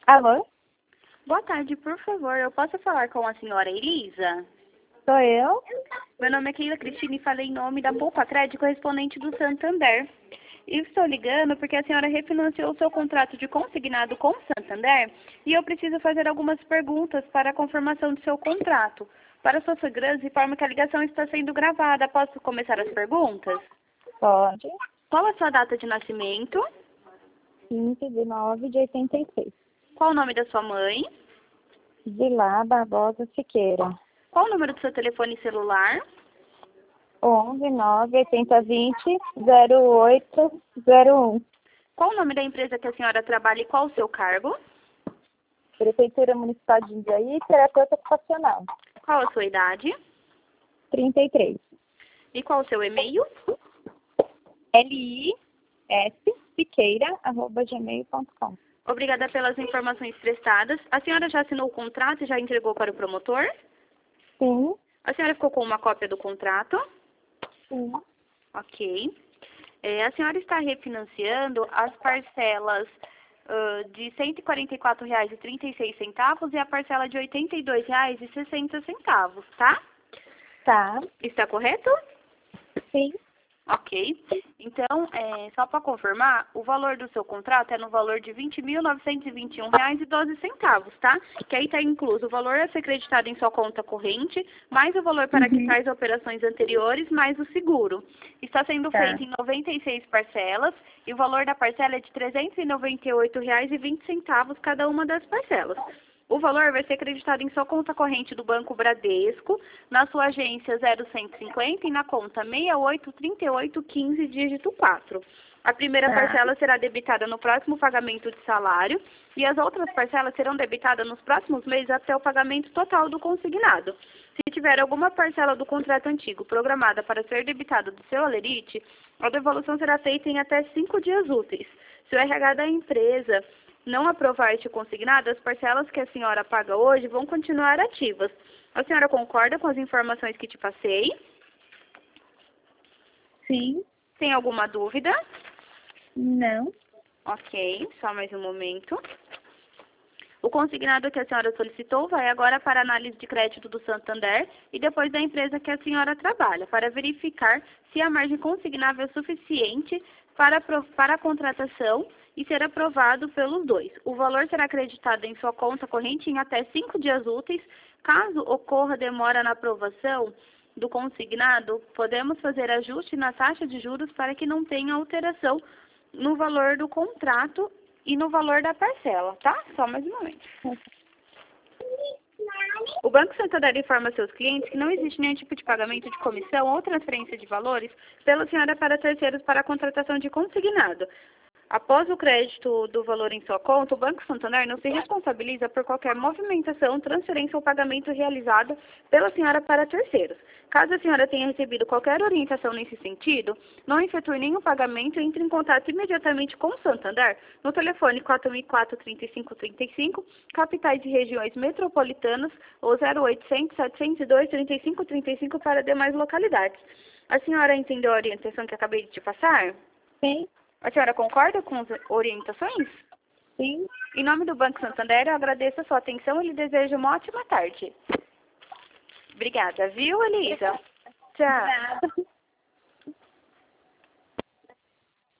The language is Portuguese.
Alô? Boa tarde, por favor, eu posso falar com a senhora Elisa? Sou eu? Meu nome é Keila Cristina e falei em nome da Poupa Crédito correspondente do Santander. E estou ligando porque a senhora refinanciou o seu contrato de consignado com o Santander e eu preciso fazer algumas perguntas para a confirmação do seu contrato. Para sua segurança, informo que a ligação está sendo gravada. Posso começar as perguntas? Pode. Qual a sua data de nascimento? 15/9/86. Qual o nome da sua mãe? Zilá Barbosa Siqueira. Qual o número do seu telefone celular? 11/9/80/08/01. Qual o nome da empresa que a senhora trabalha e qual o seu cargo? Prefeitura Municipal de Jundiaí, terapeuta ocupacional. Qual a sua idade? 33. E qual o seu e-mail? LIS Siqueira@gmail.com. Obrigada pelas informações prestadas. A senhora já assinou o contrato e já entregou para o promotor? Sim. A senhora ficou com uma cópia do contrato? Sim. Ok. A senhora está refinanciando as parcelas de R$ 144,36 e a parcela de R$ 82,60, tá? Tá. Está correto? Sim. Ok. Então, só para confirmar, o valor do seu contrato é no valor de R$ 20.921,12, tá? Que aí está incluso o valor a ser creditado em sua conta corrente, mais o valor para quitar as operações anteriores, mais o seguro. Está sendo feito em 96 parcelas e o valor da parcela é de R$ 398,20 cada uma das parcelas. O valor vai ser acreditado em sua conta corrente do Banco Bradesco, na sua agência 0150 e na conta 683815, dígito 4. A primeira parcela será debitada no próximo pagamento de salário e as outras parcelas serão debitadas nos próximos meses até o pagamento total do consignado. Se tiver alguma parcela do contrato antigo programada para ser debitada do seu alerite, a devolução será feita em até 5 dias úteis. Se o RH da empresa não aprovar este consignado, as parcelas que a senhora paga hoje vão continuar ativas. A senhora concorda com as informações que te passei? Sim. Tem alguma dúvida? Não. Ok, só mais um momento. O consignado que a senhora solicitou vai agora para a análise de crédito do Santander e depois da empresa que a senhora trabalha, para verificar se a margem consignável é suficiente para a contratação e ser aprovado pelos dois. O valor será acreditado em sua conta corrente em até 5 dias úteis. Caso ocorra demora na aprovação do consignado, podemos fazer ajuste na taxa de juros para que não tenha alteração no valor do contrato e no valor da parcela, tá? Só mais um momento. O Banco Santander informa seus clientes que não existe nenhum tipo de pagamento de comissão ou transferência de valores pela senhora para terceiros para a contratação de consignado. Após o crédito do valor em sua conta, o Banco Santander não se responsabiliza por qualquer movimentação, transferência ou pagamento realizada pela senhora para terceiros. Caso a senhora tenha recebido qualquer orientação nesse sentido, não efetue nenhum pagamento e entre em contato imediatamente com o Santander no telefone 4004-3535, capitais e regiões metropolitanas, ou 0800-702-3535 para demais localidades. A senhora entendeu a orientação que acabei de te passar? Sim. A senhora concorda com as orientações? Sim. Em nome do Banco Santander, eu agradeço a sua atenção e lhe desejo uma ótima tarde. Obrigada, viu, Elisa? Tchau. Nada.